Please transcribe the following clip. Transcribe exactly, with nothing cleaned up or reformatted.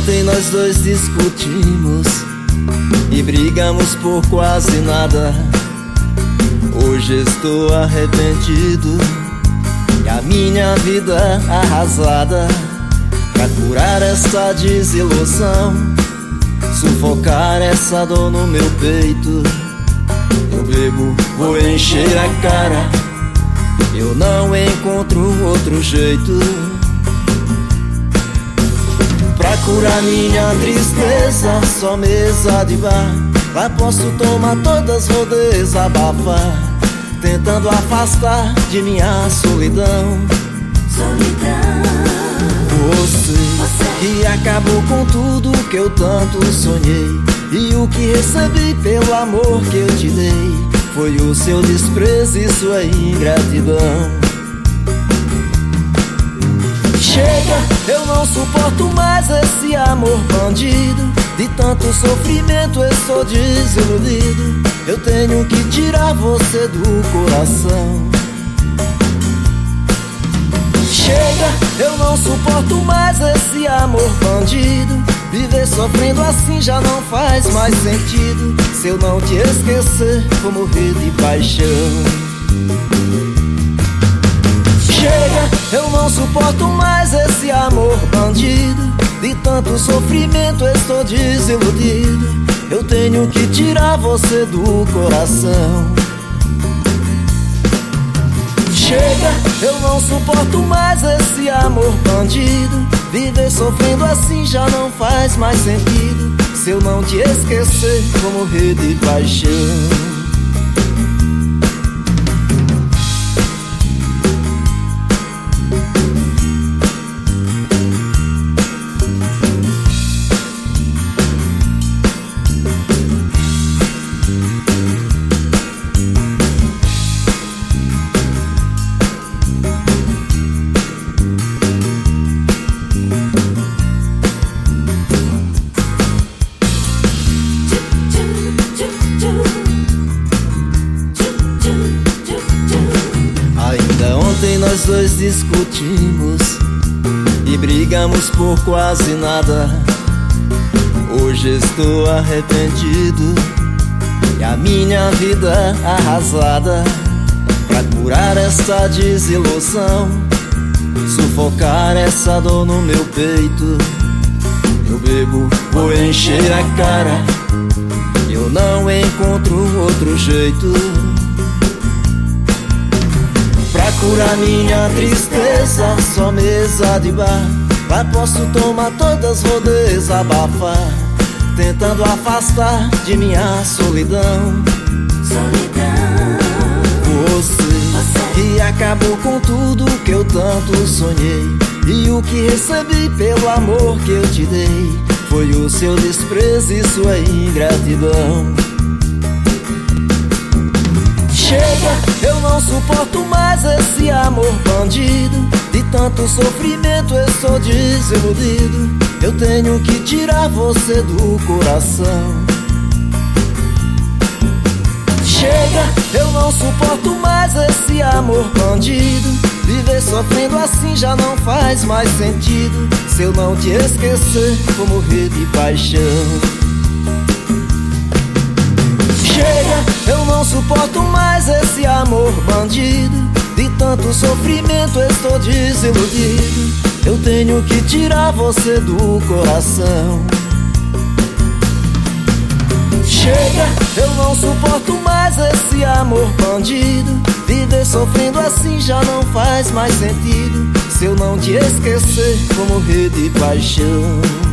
ontem nós dois discutimos e brigamos por quase nada. Hoje estou arrependido e a minha vida arrasada. Pra curar essa desilusão, sufocar essa dor no meu peito, eu bebo, vou encher a cara. Eu não encontro outro jeito pra curar minha tristeza. Só mesa de bar, lá posso tomar todas, vou desabafar, tentando afastar de minha solidão. Solidão. Você, Você que acabou com tudo que eu tanto sonhei, e o que recebi pelo amor que eu te dei foi o seu desprezo e sua ingratidão. Chega, eu não suporto mais esse amor bandido. De tanto sofrimento eu sou desiludido. Eu tenho que tirar você do coração. Chega, eu não suporto mais esse amor bandido. Viver sofrendo assim já não faz mais sentido. Se eu não te esquecer, vou morrer de paixão. Chega, eu não suporto mais esse amor bandido. De tanto sofrimento eu estou desiludido. Eu tenho que tirar você do coração. Chega, eu não suporto mais esse amor bandido. Viver sofrendo assim já não faz mais sentido. Se eu não te esquecer, vou morrer de paixão. Ontem nós dois discutimos e brigamos por quase nada. Hoje estou arrependido e a minha vida arrasada. Pra curar essa desilusão, sufocar essa dor no meu peito, eu bebo, vou encher a cara. Eu não encontro outro jeito pra curar minha tristeza. Só mesa de bar, lá posso tomar todas, vou desabafar, tentando afastar de minha solidão. Solidão. Você, Você que acabou com tudo que eu tanto sonhei, e o que recebi pelo amor que eu te dei foi o seu desprezo e sua ingratidão. Chega, eu não suporto mais esse amor bandido. De tanto sofrimento eu sou desiludido. Eu tenho que tirar você do coração. Chega, eu não suporto mais esse amor bandido. Viver sofrendo assim já não faz mais sentido. Se eu não te esquecer, vou morrer de paixão. Chega, eu não suporto mais esse amor bandido. De tanto sofrimento eu estou desiludido. Eu tenho que tirar você do coração. Chega, eu não suporto mais esse amor bandido. Viver sofrendo assim já não faz mais sentido. Se eu não te esquecer, vou morrer de paixão.